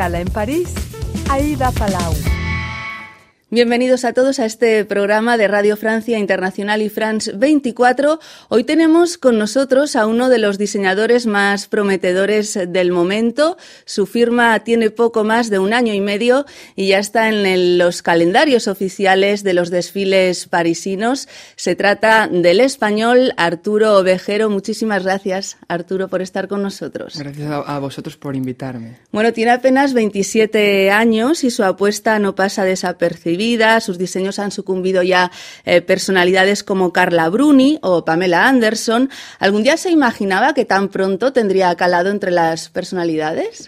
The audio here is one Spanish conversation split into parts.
escala en París, Aida Palau. Bienvenidos a todos a este programa de Radio Francia Internacional y France 24. Hoy tenemos con nosotros a uno de los diseñadores más prometedores del momento. Su firma tiene poco más de 1 año y medio y ya está en los calendarios oficiales de los desfiles parisinos. Se trata del español Arturo Ovejero. Muchísimas gracias, Arturo, por estar con nosotros. Gracias a vosotros por invitarme. Bueno, tiene apenas 27 años y su apuesta no pasa desapercibida. Sus diseños han sucumbido ya personalidades como Carla Bruni o Pamela Anderson. ¿Algún día se imaginaba que tan pronto tendría calado entre las personalidades?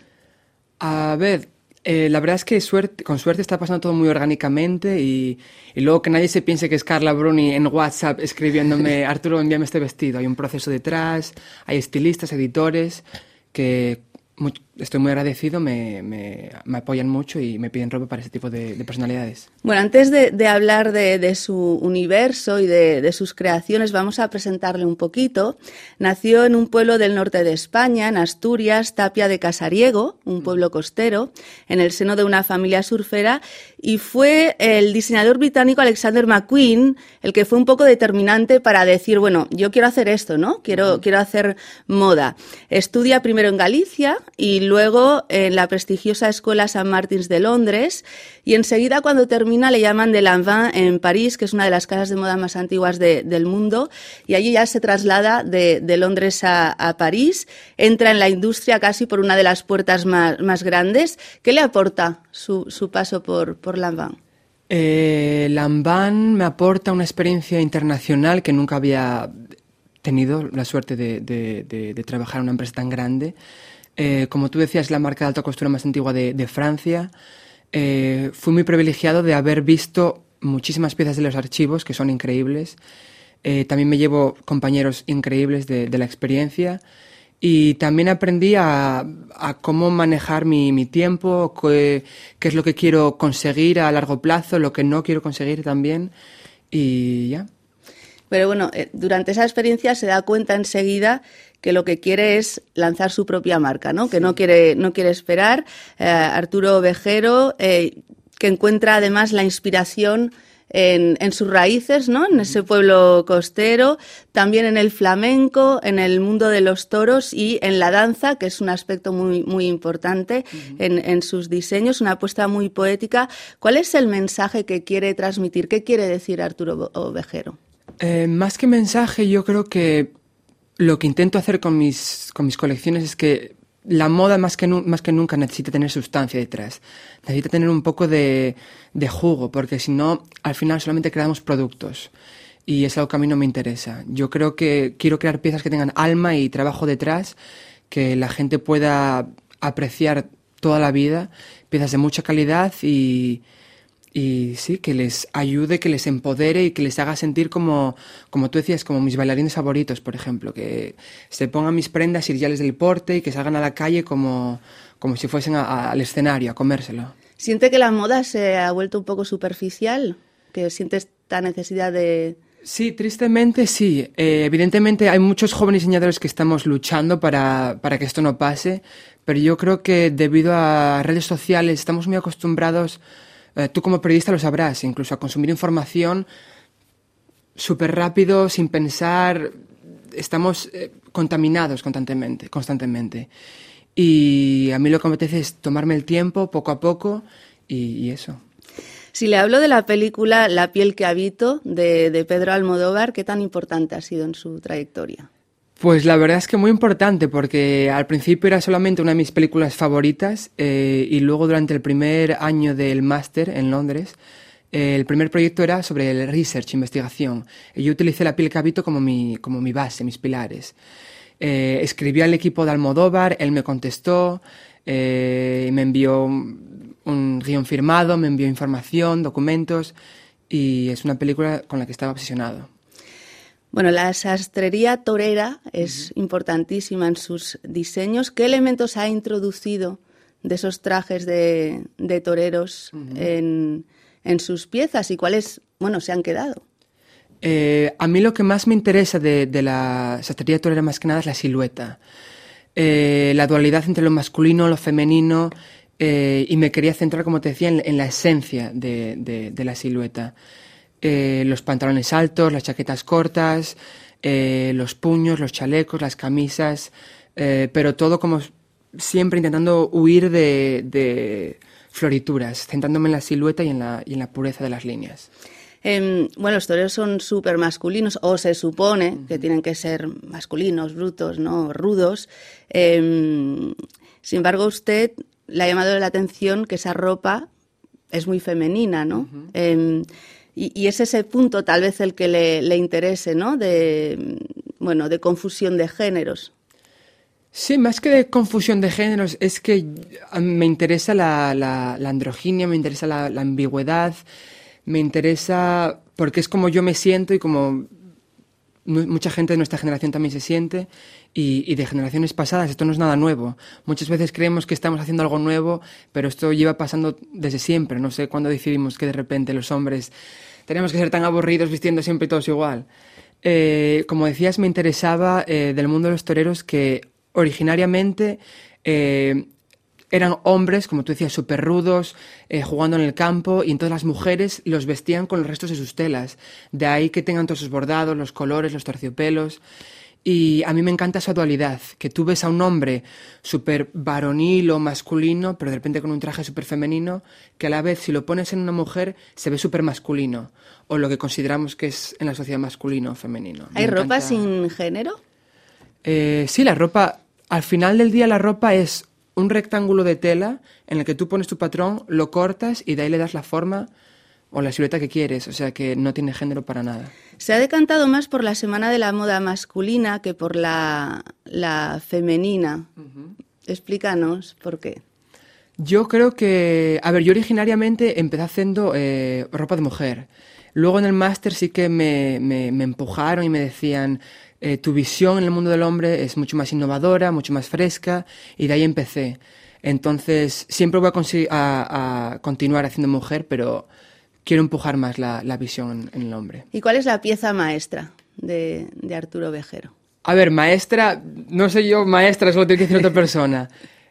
A ver, la verdad es que con suerte está pasando todo muy orgánicamente y luego que nadie se piense que es Carla Bruni en WhatsApp escribiéndome Arturo, envíame este vestido. Hay un proceso detrás, hay estilistas, editores que... Estoy muy agradecido, me apoyan mucho y me piden ropa para ese tipo de personalidades. Bueno, antes de hablar de su universo y de sus creaciones, vamos a presentarle un poquito. Nació en un pueblo del norte de España, en Asturias, Tapia de Casariego, un pueblo costero, en el seno de una familia surfera, y fue el diseñador británico Alexander McQueen el que fue un poco determinante para decir, bueno, yo quiero hacer esto, ¿no? Quiero hacer moda. Estudia primero en Galicia y luego en la prestigiosa Escuela St. Martin's de Londres, y enseguida cuando termina le llaman de Lanvin en París, que es una de las casas de moda más antiguas del mundo, y allí ya se traslada de Londres a París, entra en la industria casi por una de las puertas más grandes. ¿Qué le aporta su paso por Lanvin? Lanvin me aporta una experiencia internacional que nunca había tenido la suerte de trabajar en una empresa tan grande. Como tú decías, es la marca de alta costura más antigua de Francia. Fui muy privilegiado de haber visto muchísimas piezas de los archivos que son increíbles. También me llevo compañeros increíbles de la experiencia y también aprendí a cómo manejar mi tiempo, qué es lo que quiero conseguir a largo plazo, lo que no quiero conseguir también y ya. Pero bueno, durante esa experiencia se da cuenta enseguida que lo que quiere es lanzar su propia marca, ¿no? Sí. Que no quiere esperar. Arturo Ovejero, que encuentra además la inspiración en sus raíces, ¿no? En ese pueblo costero, también en el flamenco, en el mundo de los toros y en la danza, que es un aspecto muy, muy importante en sus diseños, una apuesta muy poética. ¿Cuál es el mensaje que quiere transmitir? ¿Qué quiere decir Arturo Ovejero? Más que mensaje, yo creo que lo que intento hacer con mis colecciones es que la moda más que nunca necesita tener sustancia detrás. Necesita tener un poco de jugo, porque si no, al final solamente creamos productos. Y es algo que a mí no me interesa. Yo creo que quiero crear piezas que tengan alma y trabajo detrás, que la gente pueda apreciar toda la vida, piezas de mucha calidad y sí, que les ayude, que les empodere y que les haga sentir como tú decías, como mis bailarines favoritos, por ejemplo, que se pongan mis prendas ideales del porte y que salgan a la calle como si fuesen al escenario, a comérselo. ¿Siente que la moda se ha vuelto un poco superficial? ¿Que siente esta necesidad de...? Sí, tristemente sí. Evidentemente hay muchos jóvenes diseñadores que estamos luchando para que esto no pase, pero yo creo que debido a redes sociales estamos muy acostumbrados... Tú como periodista lo sabrás, incluso a consumir información súper rápido, sin pensar. Estamos contaminados constantemente. Y a mí lo que me apetece es tomarme el tiempo, poco a poco, y eso. Si le hablo de la película La piel que habito, de Pedro Almodóvar, ¿qué tan importante ha sido en su trayectoria? Pues la verdad es que muy importante, porque al principio era solamente una de mis películas favoritas y luego durante el primer año del máster en Londres, el primer proyecto era sobre el research, investigación. Y yo utilicé La piel que habito como mi base, mis pilares. Escribí al equipo de Almodóvar, él me contestó, me envió un guión firmado, me envió información, documentos y es una película con la que estaba obsesionado. Bueno, la sastrería torera es importantísima en sus diseños. ¿Qué elementos ha introducido de esos trajes de toreros en sus piezas y cuáles, se han quedado? A mí lo que más me interesa de la sastrería torera más que nada es la silueta. La dualidad entre lo masculino, lo femenino, y me quería centrar, como te decía, en la esencia de la silueta. Los pantalones altos, las chaquetas cortas, los puños, los chalecos, las camisas, pero todo como siempre intentando huir de florituras, centrándome en la silueta y en la pureza de las líneas. Bueno, los toreros son súper masculinos, o se supone que tienen que ser masculinos, brutos, ¿no? Rudos. Sin embargo, usted le ha llamado la atención que esa ropa es muy femenina, ¿no? Y es ese punto tal vez el que le interese, ¿no? De confusión de géneros. Sí, más que de confusión de géneros, es que me interesa la androginia, me interesa la ambigüedad, me interesa porque es como yo me siento y como mucha gente de nuestra generación también se siente y de generaciones pasadas. Esto no es nada nuevo. Muchas veces creemos que estamos haciendo algo nuevo, pero esto lleva pasando desde siempre. No sé cuándo decidimos que de repente los hombres tenemos que ser tan aburridos vistiendo siempre todos igual. Como decías, me interesaba del mundo de los toreros que originariamente eran hombres, como tú decías, súper rudos, jugando en el campo, y entonces las mujeres los vestían con los restos de sus telas. De ahí que tengan todos sus bordados, los colores, los terciopelos. Y a mí me encanta esa dualidad, que tú ves a un hombre súper varonil o masculino, pero de repente con un traje súper femenino, que a la vez si lo pones en una mujer se ve súper masculino, o lo que consideramos que es en la sociedad masculino o femenino. ¿Hay ropa sin género? Sí, la ropa, al final del día la ropa es un rectángulo de tela en el que tú pones tu patrón, lo cortas y de ahí le das la forma o la silueta que quieres, o sea que no tiene género para nada. Se ha decantado más por la Semana de la Moda masculina que por la femenina. Explícanos por qué. Yo creo que... A ver, yo originariamente empecé haciendo ropa de mujer. Luego en el máster sí que me empujaron y me decían tu visión en el mundo del hombre es mucho más innovadora, mucho más fresca, y de ahí empecé. Entonces siempre voy a continuar haciendo mujer, pero quiero empujar más la visión en el hombre. ¿Y cuál es la pieza maestra de Arturo Vejero? A ver, maestra, no sé yo, maestra, eso lo tiene que decir otra persona.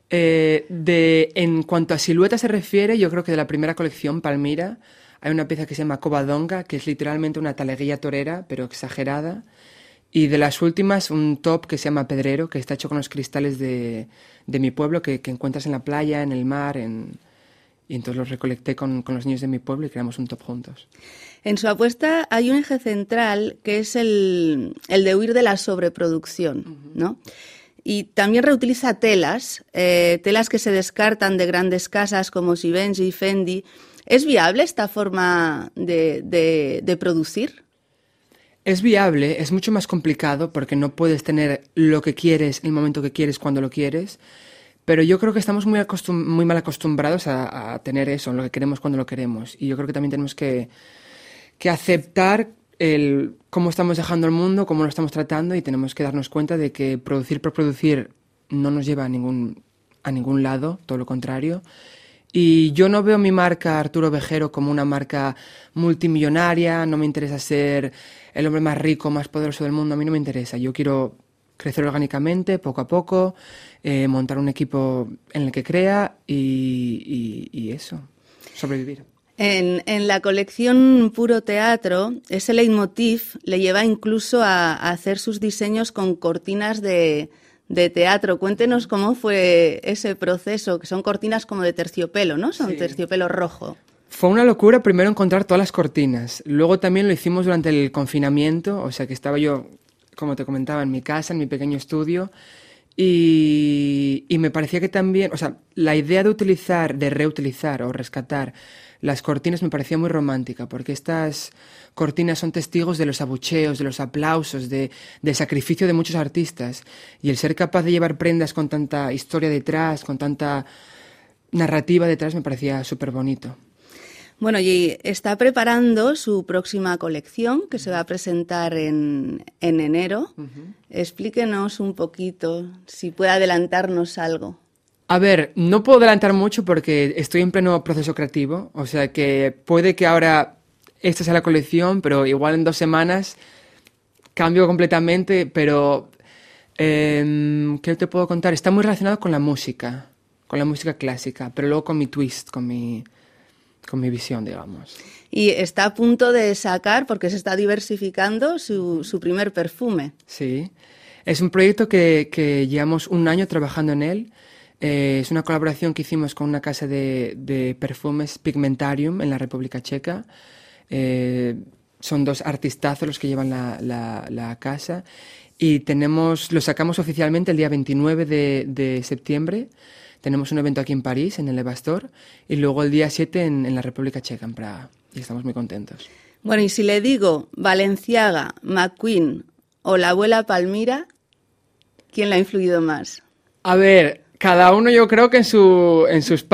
En cuanto a silueta se refiere, yo creo que de la primera colección, Palmira, hay una pieza que se llama Covadonga, que es literalmente una taleguilla torera, pero exagerada. Y de las últimas, un top que se llama Pedrero, que está hecho con los cristales de mi pueblo, que encuentras en la playa, en el mar, y entonces los recolecté con los niños de mi pueblo y creamos un top juntos. En su apuesta hay un eje central que es el de huir de la sobreproducción, ¿no? Y también reutiliza telas que se descartan de grandes casas como Givenchy, Fendi. ¿Es viable esta forma de producir? Es viable, es mucho más complicado porque no puedes tener lo que quieres en el momento que quieres, cuando lo quieres. Pero yo creo que estamos muy mal acostumbrados a tener eso, lo que queremos cuando lo queremos. Y yo creo que también tenemos que aceptar cómo estamos dejando el mundo, cómo lo estamos tratando, y tenemos que darnos cuenta de que producir por producir no nos lleva a ningún lado, todo lo contrario. Y yo no veo mi marca Arturo Vejero como una marca multimillonaria, no me interesa ser el hombre más rico, más poderoso del mundo, a mí no me interesa. Yo quiero crecer orgánicamente, poco a poco, montar un equipo en el que crea y eso, sobrevivir. En la colección Puro Teatro, ese leitmotiv le lleva incluso a hacer sus diseños con cortinas de teatro. Cuéntenos cómo fue ese proceso, que son cortinas como de terciopelo, ¿no? Son terciopelo rojo. Fue una locura primero encontrar todas las cortinas. Luego también lo hicimos durante el confinamiento, o sea que estaba yo, como te comentaba, en mi casa, en mi pequeño estudio, y me parecía que también, o sea, la idea de reutilizar o rescatar las cortinas me parecía muy romántica, porque estas cortinas son testigos de los abucheos, de los aplausos, del sacrificio de muchos artistas, y el ser capaz de llevar prendas con tanta historia detrás, con tanta narrativa detrás, me parecía súper bonito. Bueno, y está preparando su próxima colección, que se va a presentar en enero. Explíquenos un poquito, si puede adelantarnos algo. A ver, no puedo adelantar mucho porque estoy en pleno proceso creativo, o sea que puede que ahora esta sea la colección, pero igual en 2 semanas cambio completamente, pero ¿qué te puedo contar? Está muy relacionado con la música con la música clásica, pero luego con mi twist, con mi visión, digamos. Y está a punto de sacar, porque se está diversificando, su primer perfume. Sí, es un proyecto que llevamos un año trabajando en él. Es una colaboración que hicimos con una casa de perfumes, Pigmentarium, en la República Checa. Son 2 artistazos los que llevan la casa. Y lo sacamos oficialmente el día 29 de septiembre. Tenemos un evento aquí en París, en el Evastor, y luego el día 7 en la República Checa, en Praga. Y estamos muy contentos. Bueno, y si le digo Balenciaga, McQueen o la abuela Palmira, ¿quién la ha influido más? A ver, cada uno yo creo que en su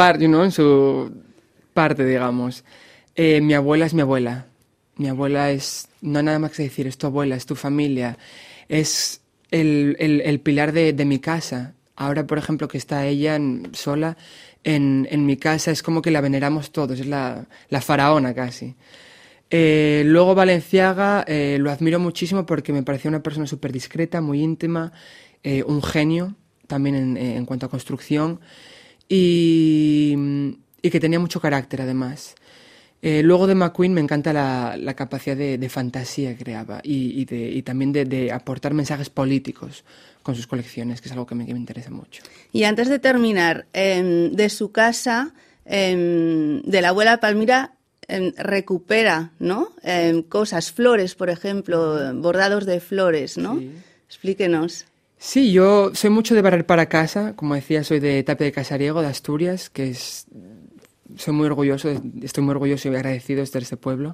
parte, digamos. Mi abuela es mi abuela. Mi abuela no hay nada más que decir, es tu abuela, es tu familia. Es el pilar de mi casa. Ahora, por ejemplo, que está ella sola en mi casa, es como que la veneramos todos, es la faraona casi. Luego Balenciaga lo admiro muchísimo porque me parecía una persona súper discreta, muy íntima, un genio también en cuanto a construcción y que tenía mucho carácter además. Luego de McQueen me encanta la capacidad de fantasía que creaba y también de aportar mensajes políticos con sus colecciones, que es algo que me interesa mucho. Y antes de terminar, de su casa, de la abuela Palmira, recupera, ¿no? Cosas, flores, por ejemplo, bordados de flores, ¿no? Sí. Explíquenos. Sí, yo soy mucho de barrer para casa, como decía, soy de Tapia de Casariego, de Asturias, estoy muy orgulloso y agradecido de ser este pueblo.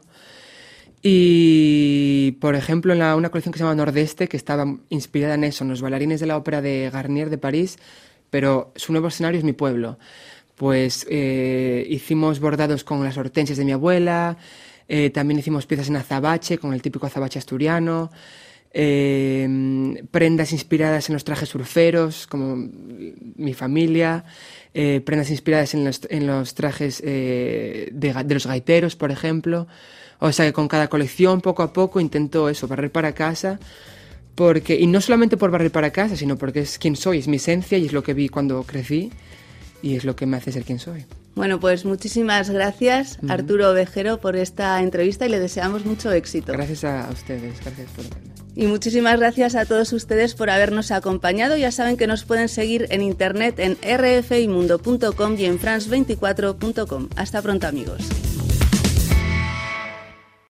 Y, por ejemplo, en una colección que se llama Nordeste, que estaba inspirada en eso, en los bailarines de la ópera de Garnier de París, pero su nuevo escenario es mi pueblo. Pues hicimos bordados con las hortensias de mi abuela, también hicimos piezas en azabache, con el típico azabache asturiano, prendas inspiradas en los trajes surferos, como mi familia, prendas inspiradas en los trajes de los gaiteros, por ejemplo. O sea que con cada colección, poco a poco, intento barrer para casa, y no solamente por barrer para casa, sino porque es quien soy, es mi esencia y es lo que vi cuando crecí y es lo que me hace ser quien soy. Bueno, pues muchísimas gracias, Arturo Ovejero, por esta entrevista y le deseamos mucho éxito. Gracias a ustedes, gracias por verme. Y muchísimas gracias a todos ustedes por habernos acompañado. Ya saben que nos pueden seguir en internet en rfimundo.com y en france24.com. Hasta pronto, amigos.